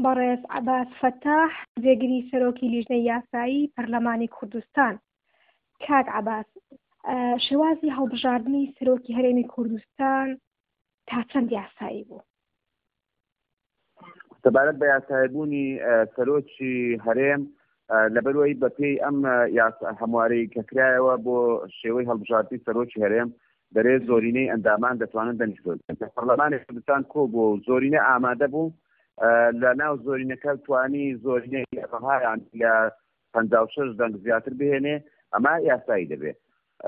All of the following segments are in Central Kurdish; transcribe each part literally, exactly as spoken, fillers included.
بەڕێز عەباس فەتاح جێگیری سەرۆکی لیژنەی یاسایی پەرلەمانی کوردستان. کاک عەباس، شێوازی هەڵبژاردننی سەرۆکی هەرێمی کوردستان تا چەند یاسایی بوو؟ سەبارەت بە یاساییبوونی سەرۆکی هەرێم لەبەرەوەی بەپێی ئەم هەموارەی کە کرایەوە بۆ شێوەی هەڵبژاردننی سەرۆکی هەرێم دەرێت زۆرینەی ئەندامان دەتوانن دەنیشتن. پەرلەمانی کوردستان کۆ بۆ زۆرینە ئامادە بوو لە ناو زۆرینەکە توانی زۆرینەی ڕەهایان لە پەنجا و شەش دەنگ زیاتر بهێنێ، ئەمە یاسایی دەبێت.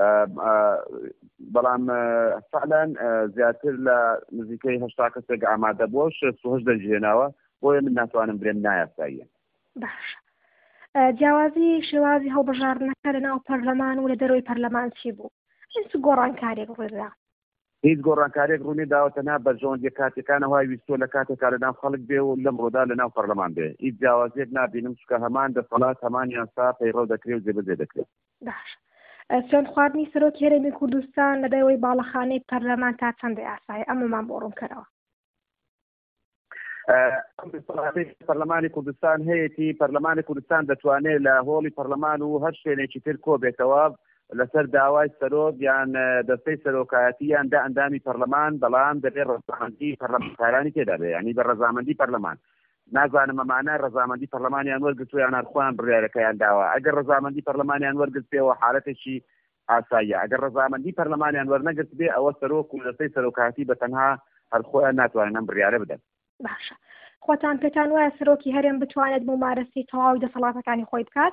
بەڵام فعلەن زیاتر لە نزیکەی هەشتا کەسێک ئامادە بووە شەست و هەشت دەنگی هێناوە، بۆیە من ناتوانم بڵێم نایاساییە. باش، جیاوازی شێوازی هەڵبژاردنەکە لە ناو پەرلەمان و لە دەرەوەی پەرلەمان چی بوو؟ هیچ گۆڕانکارێک ڕێدا؟ هیچ گۆڕانکارێک ڕوونی داوە تەنها بەرژەوەندیە کاتێکانە وای ویستۆ لە کاتێکا لە ناو خەڵک بێ و لەم ڕۆدا لە ناو پەرلەمان بێ. هیچ جیاوازیەک نابینم چکە هەمان دەسەڵات هەمان یاسا پەیڕەو دەکرێت و جێبەجێ دەکرێت. باش، سوێن خواردنی سەرۆکی هەرێمی کوردستان لە دەرەوەی باڵەخانەی پەرلەمان تا چەندە یاسایە؟ ئەمەمان بۆ ڕوون کەرەوە. پەرلەمانی کوردستان هەیەی پەرلەمانی کوردستان دەتوانێت لە هۆڵی پەرلەمان و هەر شوێنێکی تر کۆ بێتەوە لەسەر داوای سەرۆک یان دەستەی سەرۆکایەتی یان دا ئەندامی پەرلەمان، بەڵام دەبێت ڕەزامەندی پەرلەمانتارانی تێدا بێ، یعنی بە ڕەزامەندی پەرلەمان. نازانم ئەمانە ڕەزامەندی پەرلەمانیان وەرگرتووە یان هەرخۆیان بڕیارەکەیان داوە. ئەگەر ڕەزامەندی پەرلەمانیان وەرگرتێەوە حالەتێکی ئاساییە، ئەگەر ڕەزامەندی پەرلەمانیان وەرنەگرت بێ ئەوە سەرۆک و دەستەی سەرۆکایەتی بەتەنها هەرخۆیان ناتوانن ئەم بڕیارە بدەن. باشە، خۆتان پێتان وایە سەرۆکی هەرێم بتوانێت ممارەسی تەواوی دەسەڵاتەکانی خۆی بکات؟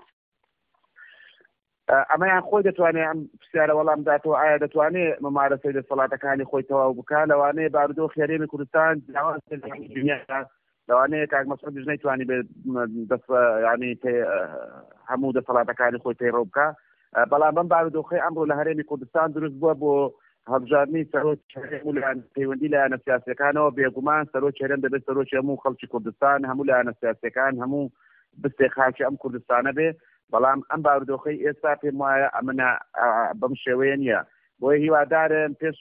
ئەمەیان خۆی دەتوانێت ئەم پرسیارە وەڵام داتەوە ئایا دەتوانێت ممارەسەی دەسەڵاتەکانی خۆی تەواو بکات. لەوانەیە بارودۆخی هەرێمی کوردستان لەوانەیە کاک مەسعود نەیتوانی بێت ینی هەموو دەسەڵاتەکانی خۆی پەیڕەو بکات، بەڵام بەم بارودۆخی ئەمڕۆ لە هەرێمی کوردستان دروست بووە بۆ هەڵبژاردننی سەرۆکی هەرێم و لایەنە پەیوەندی لایەنە سیاسیەکانەوە. بێگومان سەرۆکی هەرێم دەبێت سەرۆکی هەموو خەڵکی کوردستان، هەموو لایەنە سیاسیەکان، هەموو بستێ خاکی ئەم کوردستانە بێ. بەڵام ئەم بارودۆخەی ئێستا پێم وایە ئەمە بەم شێوەیە نییە، بۆیە هیوادارم پێش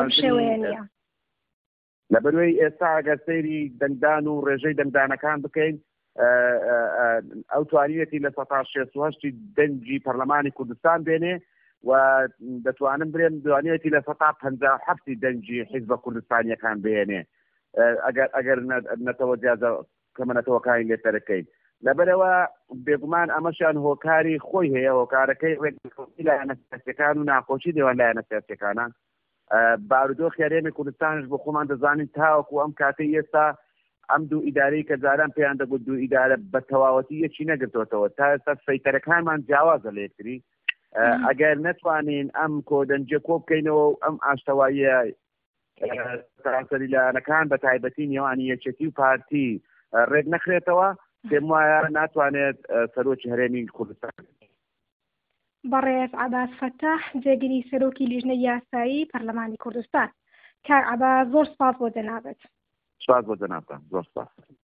لەبەرەوەی ئێستا ئەگەر سەیری دەنگدان و ڕێژەی دەنگدانەکان بکەین ئەو توانیەتی لە سەد و شەست و هەشت دەنگی پەرلەمانی کوردستان بێنێ و دەتوانم برێن دوانیەتی لە سەد و پەنجا و حەفت دەنگی حیزبە کوردستانیەکان بێنێ ئەگەر نەتەوە جیازە کەمەنەتەوەکانی لێتەرەکەین. لەبەرەوە بێگومان ئەمەشان هۆکاری خۆی هەیە، هۆکارەکەی ڕێگەی لایەنە سیاسیەکان و ناخۆشی دێوان لایەنە سیاسیەکانە. بارودۆخی هەرێمی کوردستانش بۆ خۆمان دەزانین تاوەکو ئەم کاتەی ئێستا ئەم دوو ئیدارەی کە جاران پێیان دەگوت دوو ئیدارە بە تەواوەتی یەکی نەگرتوێتەوە، تا ئێستا سەیتەرەکانمان جیاوازە لە یەکتری. ئەگەر نەتوانین ئەم کۆدەنجە کۆ بکەینەوە و ئەم ئاشتەواییە سەرانسەری لایەنەکان بە تایبەتی نێوانی یەکێتی و پارتی ڕێک نەخرێتەوە، پێم وایە ناتوانێت سەرۆکی هەرێمی کوردستان. بەڕێز عەباس فەتاح جێگیری سەرۆکی لیژنەی یاسایی پەرلەمانی کوردستان. کاک عەباس زۆر سپاس بۆ جەنابەت. سپاس بۆ جەنابتان، زۆر سپاس.